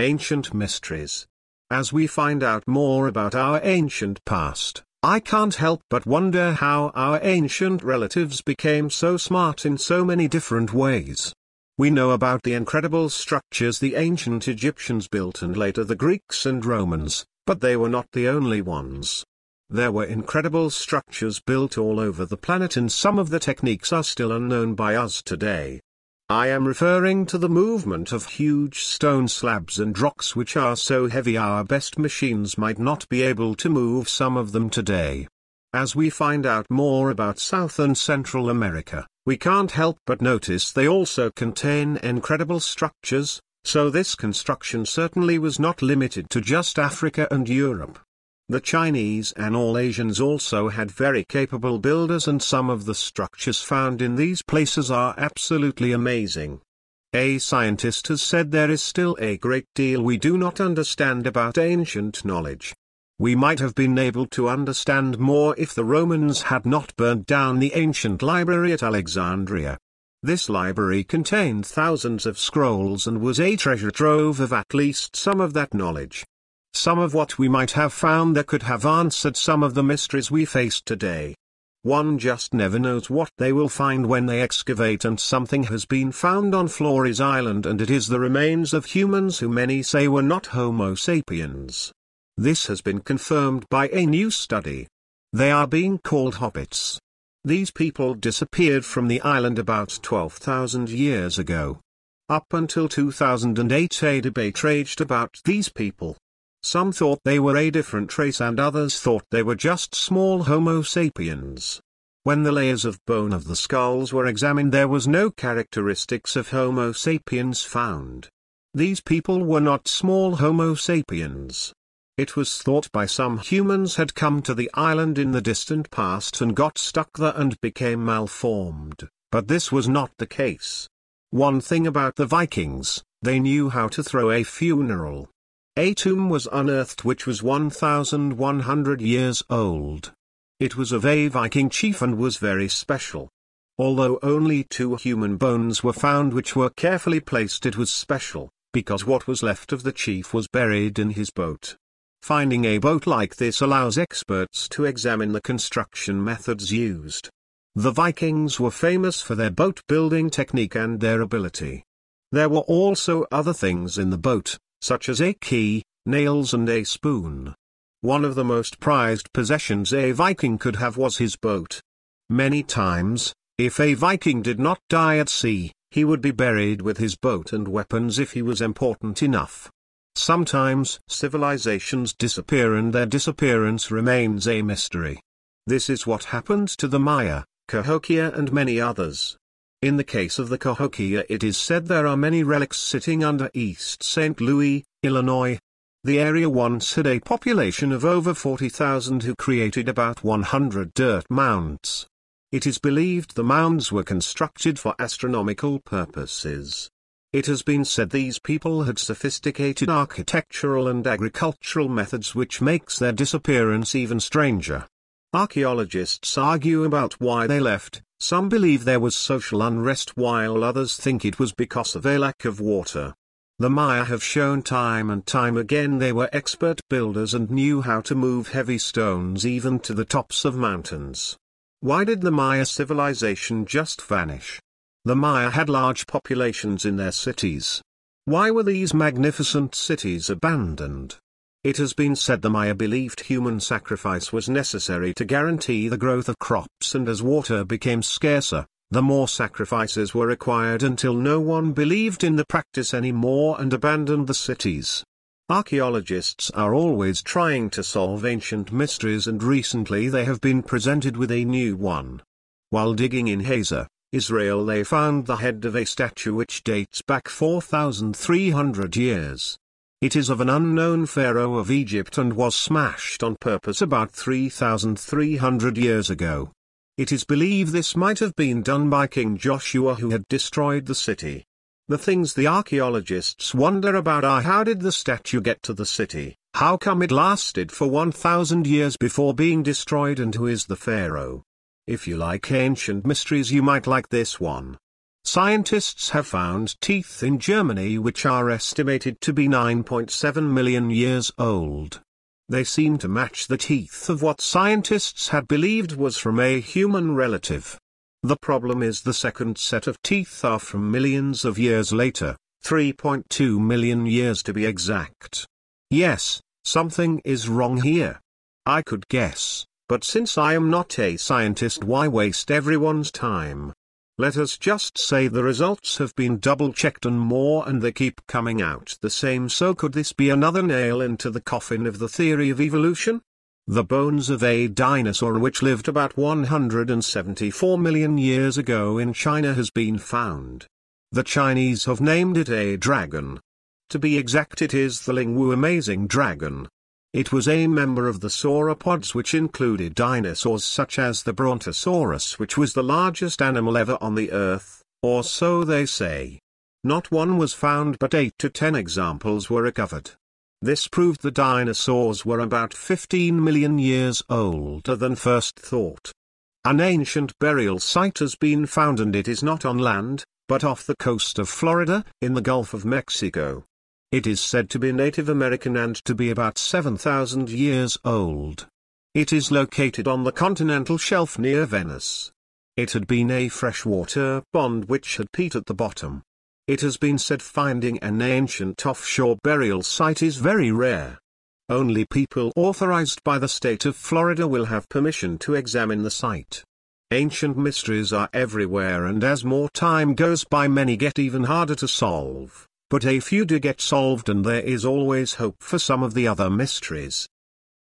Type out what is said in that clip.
Ancient mysteries. As we find out more about our ancient past, I can't help but wonder how our ancient relatives became so smart in so many different ways. We know about the incredible structures the ancient Egyptians built and later the Greeks and Romans, but they were not the only ones. There were incredible structures built all over the planet, and some of the techniques are still unknown by us today. I am referring to the movement of huge stone slabs and rocks which are so heavy our best machines might not be able to move some of them today. As we find out more about South and Central America, we can't help but notice they also contain incredible structures, so this construction certainly was not limited to just Africa and Europe. The Chinese and all Asians also had very capable builders, and some of the structures found in these places are absolutely amazing. A scientist has said there is still a great deal we do not understand about ancient knowledge. We might have been able to understand more if the Romans had not burned down the ancient library at Alexandria. This library contained thousands of scrolls and was a treasure trove of at least some of that knowledge. Some of what we might have found there could have answered some of the mysteries we face today. One just never knows what they will find when they excavate, and something has been found on Flores Island, and it is the remains of humans who many say were not Homo sapiens. This has been confirmed by a new study. They are being called hobbits. These people disappeared from the island about 12,000 years ago. Up until 2008 a debate raged about these people. Some thought they were a different race and others thought they were just small Homo sapiens. When the layers of bone of the skulls were examined, there was no characteristics of Homo sapiens found. These people were not small Homo sapiens. It was thought by some humans had come to the island in the distant past and got stuck there and became malformed, but this was not the case. One thing about the Vikings, they knew how to throw a funeral. A tomb was unearthed which was 1,100 years old. It was of a Viking chief and was very special. Although only 2 human bones were found which were carefully placed, it was special, because what was left of the chief was buried in his boat. Finding a boat like this allows experts to examine the construction methods used. The Vikings were famous for their boat building technique and their ability. There were also other things in the boat, such as a key, nails and a spoon. One of the most prized possessions a Viking could have was his boat. Many times, if a Viking did not die at sea, he would be buried with his boat and weapons if he was important enough. Sometimes civilizations disappear and their disappearance remains a mystery. This is what happened to the Maya, Cahokia and many others. In the case of the Cahokia, it is said there are many relics sitting under East St. Louis, Illinois. The area once had a population of over 40,000 who created about 100 dirt mounds. It is believed the mounds were constructed for astronomical purposes. It has been said these people had sophisticated architectural and agricultural methods, which makes their disappearance even stranger. Archaeologists argue about why they left. Some believe there was social unrest while others think it was because of a lack of water. The Maya have shown time and time again they were expert builders and knew how to move heavy stones even to the tops of mountains. Why did the Maya civilization just vanish? The Maya had large populations in their cities. Why were these magnificent cities abandoned? It has been said the Maya believed human sacrifice was necessary to guarantee the growth of crops, and as water became scarcer, the more sacrifices were required until no one believed in the practice anymore and abandoned the cities. Archaeologists are always trying to solve ancient mysteries, and recently they have been presented with a new one. While digging in Hazor, Israel, they found the head of a statue which dates back 4,300 years. It is of an unknown pharaoh of Egypt and was smashed on purpose about 3,300 years ago. It is believed this might have been done by King Joshua, who had destroyed the city. The things the archaeologists wonder about are: how did the statue get to the city, how come it lasted for 1,000 years before being destroyed, and who is the pharaoh? If you like ancient mysteries, you might like this one. Scientists have found teeth in Germany which are estimated to be 9.7 million years old. They seem to match the teeth of what scientists had believed was from a human relative. The problem is the second set of teeth are from millions of years later, 3.2 million years to be exact. Yes, something is wrong here. I could guess, but since I am not a scientist, why waste everyone's time? Let us just say the results have been double-checked and more, and they keep coming out the same. So could this be another nail into the coffin of the theory of evolution? The bones of a dinosaur which lived about 174 million years ago in China has been found. The Chinese have named it a dragon. To be exact, it is the Lingwu amazing dragon. It was a member of the sauropods, which included dinosaurs such as the Brontosaurus, which was the largest animal ever on the earth, or so they say. Not one was found, but 8 to 10 examples were recovered. This proved the dinosaurs were about 15 million years older than first thought. An ancient burial site has been found, and it is not on land, but off the coast of Florida, in the Gulf of Mexico. It is said to be Native American and to be about 7,000 years old. It is located on the continental shelf near Venice. It had been a freshwater pond which had peat at the bottom. It has been said finding an ancient offshore burial site is very rare. Only people authorized by the state of Florida will have permission to examine the site. Ancient mysteries are everywhere, and as more time goes by, many get even harder to solve. But a few do get solved, and there is always hope for some of the other mysteries.